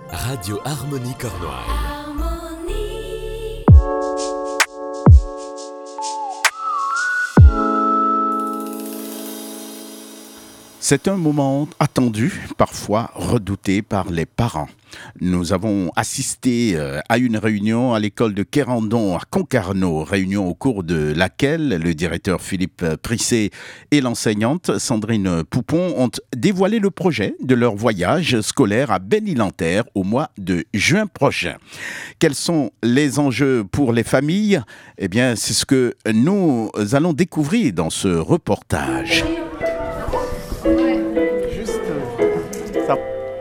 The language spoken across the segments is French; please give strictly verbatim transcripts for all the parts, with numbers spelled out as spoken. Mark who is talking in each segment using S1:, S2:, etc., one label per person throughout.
S1: Radio Harmonie Cornouailles.
S2: C'est un moment attendu, parfois redouté par les parents. Nous avons assisté à une réunion à l'école de Quérandon à Concarneau, réunion au cours de laquelle le directeur Philippe Prisset et l'enseignante Sandrine Poupon ont dévoilé le projet de leur voyage scolaire à Belle-Île-en-Terre au mois de juin prochain. Quels sont les enjeux pour les familles ? Eh bien, c'est ce que nous allons découvrir dans ce reportage.
S3: Juste ça.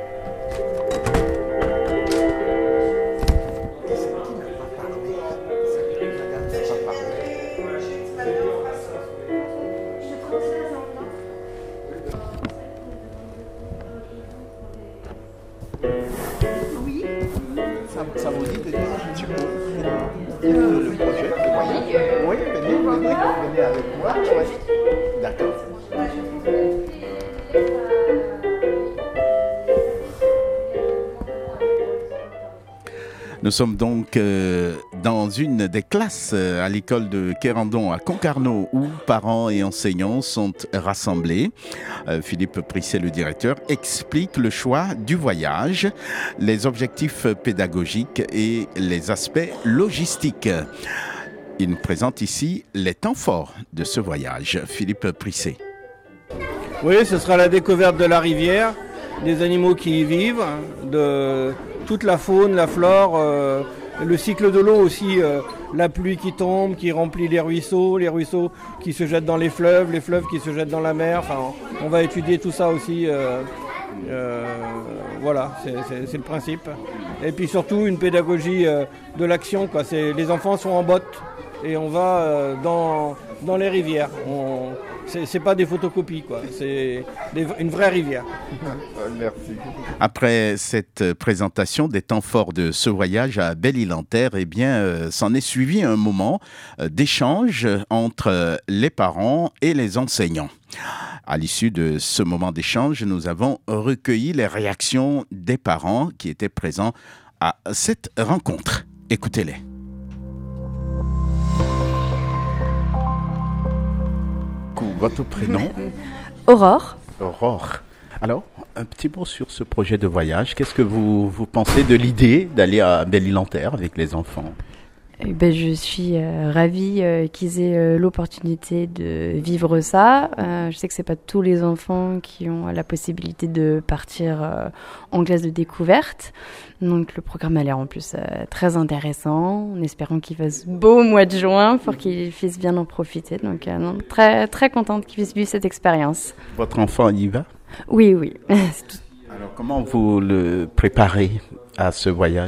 S4: Oui.
S3: Ça, ça vous dit de dire un petit mot euh, le projet, le voyage. Oui, venez, venez, venez avec moi. Ouais. D'accord.
S2: Nous sommes donc euh, dans une des classes euh, à l'école de Quérandon à Concarneau où parents et enseignants sont rassemblés. Euh, Philippe Prisset, le directeur, explique le choix du voyage, les objectifs pédagogiques et les aspects logistiques. Il nous présente ici les temps forts de ce voyage. Philippe Prisset.
S5: Oui, ce sera la découverte de la rivière, des animaux qui y vivent, de toute la faune, la flore, euh, le cycle de l'eau aussi, euh, la pluie qui tombe, qui remplit les ruisseaux, les ruisseaux qui se jettent dans les fleuves, les fleuves qui se jettent dans la mer. Enfin, on va étudier tout ça aussi. Euh, euh, voilà, c'est, c'est, c'est le principe. Et puis surtout une pédagogie euh, de l'action, quoi. C'est, les enfants sont en botte et on va euh, dans, dans les rivières. On, C'est, c'est pas des photocopies, quoi. C'est des, une vraie rivière.
S3: Merci.
S2: Après cette présentation des temps forts de ce voyage à Belle-Île-en-Terre, eh bien, euh, s'en est suivi un moment euh, d'échange entre les parents et les enseignants. À l'issue de ce moment d'échange, nous avons recueilli les réactions des parents qui étaient présents à cette rencontre. Écoutez-les. Votre prénom ?
S6: Aurore.
S2: Aurore. Alors, un petit mot sur ce projet de voyage. Qu'est-ce que vous, vous pensez de l'idée d'aller à Belle-Île-en-Terre avec les enfants ?
S6: Eh ben, je suis euh, ravie euh, qu'ils aient euh, l'opportunité de vivre ça. Euh, je sais que c'est pas tous les enfants qui ont la possibilité de partir euh, en classe de découverte. Donc le programme a l'air en plus euh, très intéressant, en espérant qu'il fasse beau au mois de juin pour qu'ils puissent bien en profiter. Donc euh, non, très, très contente qu'ils puissent vivre cette expérience.
S2: Votre enfant y va ?
S6: Oui, oui. C'est tout.
S2: Alors comment vous le préparez à ce voyage ?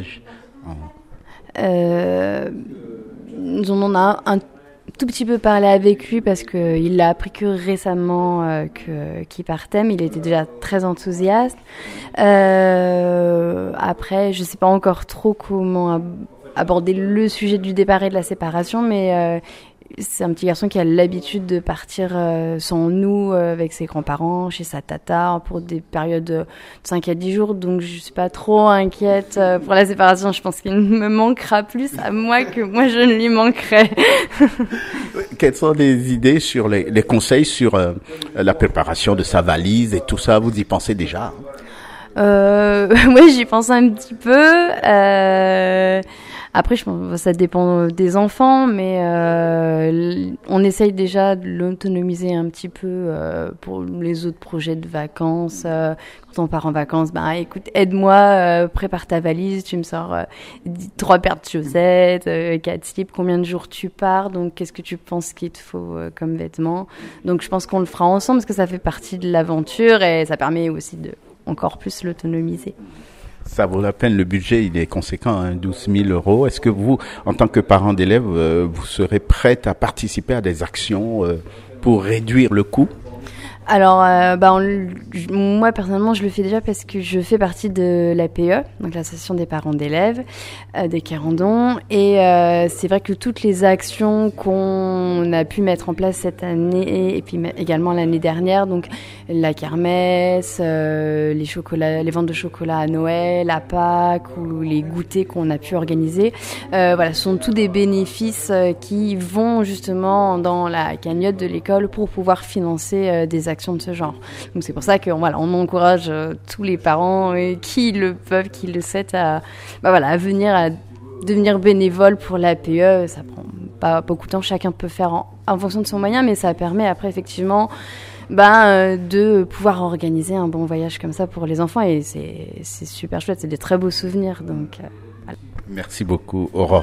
S6: Euh, on en a un tout petit peu parlé avec lui parce qu'il l'a appris que récemment euh, que, qu'il partait, mais il était déjà très enthousiaste. Euh, après, je ne sais pas encore trop comment ab- aborder le sujet du départ et de la séparation, mais euh, c'est un petit garçon qui a l'habitude de partir euh, sans nous, euh, avec ses grands-parents, chez sa tata, pour des périodes de cinq à dix jours. Donc, je ne suis pas trop inquiète euh, pour la séparation. Je pense qu'il me manquera plus à moi que moi, je ne lui manquerai.
S2: Quelles sont les idées sur les, les conseils sur euh, la préparation de sa valise et tout ça ? Vous y pensez déjà ?
S6: euh, Oui, j'y pense un petit peu. Euh... Après, je pense que ça dépend des enfants, mais euh, on essaye déjà de l'autonomiser un petit peu euh, pour les autres projets de vacances. Euh, quand on part en vacances, ben écoute, aide-moi, euh, prépare ta valise, tu me sors euh, trois paires de chaussettes, euh, quatre slips, combien de jours tu pars, donc qu'est-ce que tu penses qu'il te faut euh, comme vêtements. Donc je pense qu'on le fera ensemble parce que ça fait partie de l'aventure et ça permet aussi de encore plus l'autonomiser.
S2: Ça vaut la peine, le budget il est conséquent, hein, douze mille euros. Est-ce que vous, en tant que parent d'élève, euh, vous serez prête à participer à des actions euh, pour réduire le coût ?
S6: Alors, euh, bah, on, je, moi personnellement, je le fais déjà parce que je fais partie de l'A P E, donc l'association des parents d'élèves euh, de Quérandon. Et euh, c'est vrai que toutes les actions qu'on a pu mettre en place cette année et puis également l'année dernière, donc la kermesse, euh, les chocolats, les ventes de chocolat à Noël, à Pâques ou les goûters qu'on a pu organiser, euh, voilà, ce sont tous des bénéfices euh, qui vont justement dans la cagnotte de l'école pour pouvoir financer euh, des actions de ce genre. Donc c'est pour ça que voilà, on encourage euh, tous les parents euh, qui le peuvent, qui le souhaitent à, bah voilà, à venir à devenir bénévole pour l'A P E. Ça prend pas beaucoup de temps, chacun peut faire en, en fonction de son moyen, mais ça permet après effectivement bah, euh, de pouvoir organiser un bon voyage comme ça pour les enfants et c'est, c'est super chouette, c'est des très beaux souvenirs. Donc, euh, voilà.
S2: Merci beaucoup Aurore.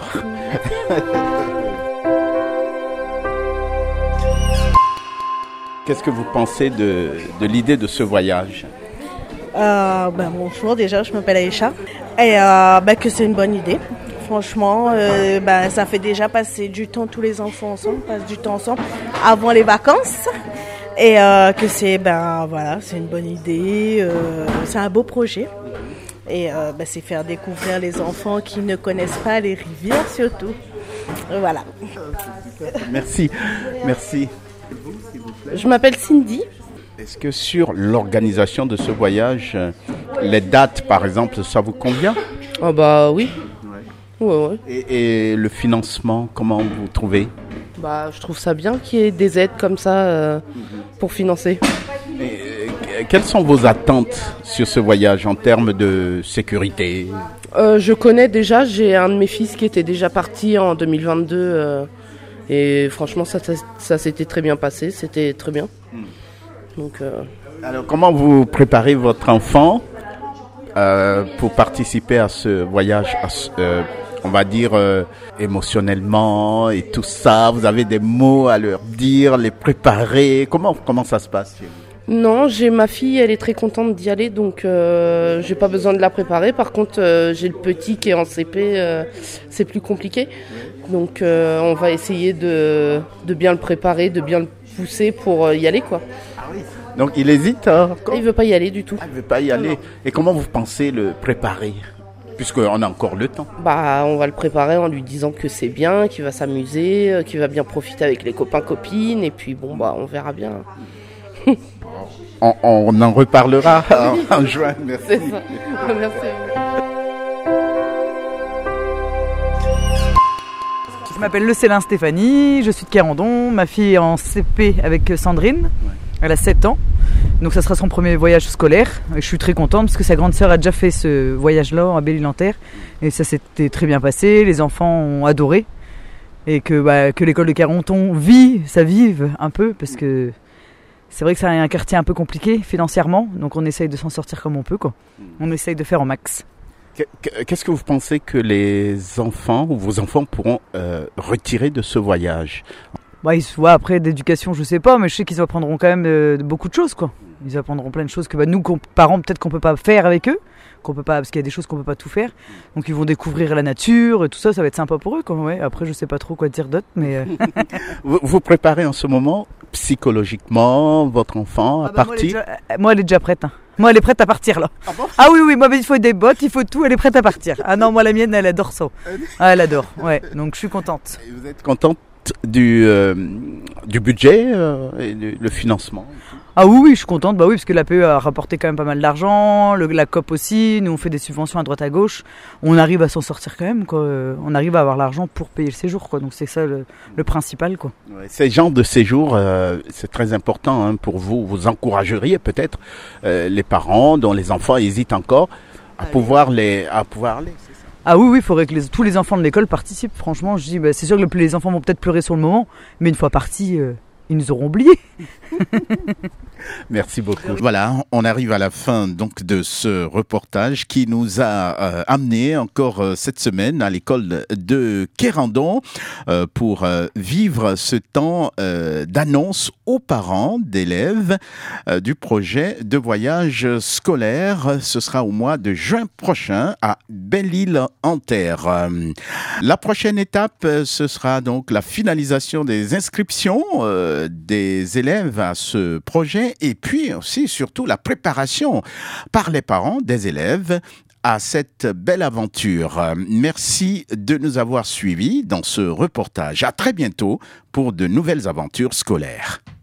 S2: Qu'est-ce que vous pensez de, de l'idée de ce voyage ?
S7: euh, ben, Bonjour, déjà, je m'appelle Aïcha. Et euh, ben, que c'est une bonne idée. Franchement, euh, ben, ça fait déjà passer du temps, tous les enfants ensemble, passent du temps ensemble avant les vacances. Et euh, que c'est, ben, voilà, c'est une bonne idée, euh, c'est un beau projet. Et euh, ben, c'est faire découvrir les enfants qui ne connaissent pas les rivières surtout. Voilà.
S2: Merci, merci.
S7: Je m'appelle Cindy.
S2: Est-ce que sur l'organisation de ce voyage, les dates par exemple, ça vous convient ?
S8: Ah bah oui. Ouais. Ouais, ouais.
S2: Et, et le financement, comment vous trouvez ?
S8: Bah je trouve ça bien qu'il y ait des aides comme ça euh, pour financer.
S2: Et, euh, quelles sont vos attentes sur ce voyage en termes de sécurité ?
S8: euh, Je connais déjà, j'ai un de mes fils qui était déjà parti en deux mille vingt-deux euh, et franchement ça, ça, ça s'était très bien passé, c'était très bien. Donc, euh...
S2: Alors comment vous préparez votre enfant euh, pour participer à ce voyage, à ce, euh, on va dire euh, émotionnellement et tout ça? Vous avez des mots à leur dire, les préparer? Comment, comment ça se passe chez vous?
S8: Non, j'ai ma fille, elle est très contente d'y aller, donc euh, j'ai pas besoin de la préparer. Par contre, euh, j'ai le petit qui est en C P, euh, c'est plus compliqué. Donc euh, on va essayer de, de bien le préparer, de bien le pousser pour y aller, quoi.
S2: Ah oui. Donc il hésite hein,
S8: Il veut pas y aller du tout.
S2: Ah, il veut pas y aller. Non. Et comment vous pensez le préparer? Puisqu'on a encore le temps.
S8: Bah, on va le préparer en lui disant que c'est bien, qu'il va s'amuser, qu'il va bien profiter avec les copains, copines, et puis bon, bah, on verra bien.
S2: on, on en reparlera en, en juin. Merci.
S8: C'est ça. Merci.
S9: Je m'appelle Le Célin Stéphanie, je suis de Quérandon, ma fille est en C P avec Sandrine, elle a sept ans, donc ça sera son premier voyage scolaire. Je suis très contente parce que sa grande sœur a déjà fait ce voyage-là à Belle-Île-en-Terre et ça s'était très bien passé, les enfants ont adoré et que, bah, que l'école de Quérandon vit, ça vive un peu parce que c'est vrai que c'est un quartier un peu compliqué financièrement, donc on essaye de s'en sortir comme on peut, quoi. On essaye de faire au max.
S2: Qu'est-ce que vous pensez que les enfants ou vos enfants pourront euh, retirer de ce voyage?
S9: Bah, ils se voient après d'éducation, je sais pas, mais je sais qu'ils apprendront quand même euh, beaucoup de choses, quoi. Ils apprendront plein de choses que bah, nous, parents, peut-être qu'on peut pas faire avec eux, qu'on peut pas, parce qu'il y a des choses qu'on peut pas tout faire. Donc ils vont découvrir la nature et tout ça, ça va être sympa pour eux, quoi. Ouais. Après, je sais pas trop quoi dire d'autre, mais. Euh...
S2: vous, vous préparez en ce moment psychologiquement votre enfant à ah bah partir?
S9: Moi, elle est déjà, moi, elle est déjà prête. Hein. Moi, elle est prête à partir là. Ah, bon ah oui, oui, moi, il faut des bottes, il faut tout, elle est prête à partir. Ah non, moi, la mienne, elle adore ça. Ah, elle adore, ouais. Donc, je suis contente.
S2: Et vous êtes contente du, euh, du budget euh, et du, le financement?
S9: Ah oui, oui, je suis contente, bah oui, parce que l'A P E a rapporté quand même pas mal d'argent, le, la C O P aussi, nous on fait des subventions à droite à gauche, on arrive à s'en sortir quand même, quoi. On arrive à avoir l'argent pour payer le séjour, quoi. Donc c'est ça le, le principal, quoi.
S2: Ouais, ces genres de séjours, euh, c'est très important hein, pour vous. Vous encourageriez peut-être euh, les parents dont les enfants hésitent encore à Allez. pouvoir les, à pouvoir aller. C'est ça.
S9: Ah oui, oui, il faudrait que les, tous les enfants de l'école participent. Franchement, je dis, bah, c'est sûr que les enfants vont peut-être pleurer sur le moment, mais une fois partis. Euh, Ils nous auront oubliés.
S2: Merci beaucoup. Voilà, on arrive à la fin donc de ce reportage qui nous a euh, amené encore euh, cette semaine à l'école de Quérandon euh, pour euh, vivre ce temps euh, d'annonce aux parents d'élèves euh, du projet de voyage scolaire. Ce sera au mois de juin prochain à Belle-Île-en-Terre. Euh, la prochaine étape, euh, ce sera donc la finalisation des inscriptions. Euh, euh, des élèves à ce projet et puis aussi surtout la préparation par les parents des élèves à cette belle aventure. Merci de nous avoir suivis dans ce reportage. À très bientôt pour de nouvelles aventures scolaires.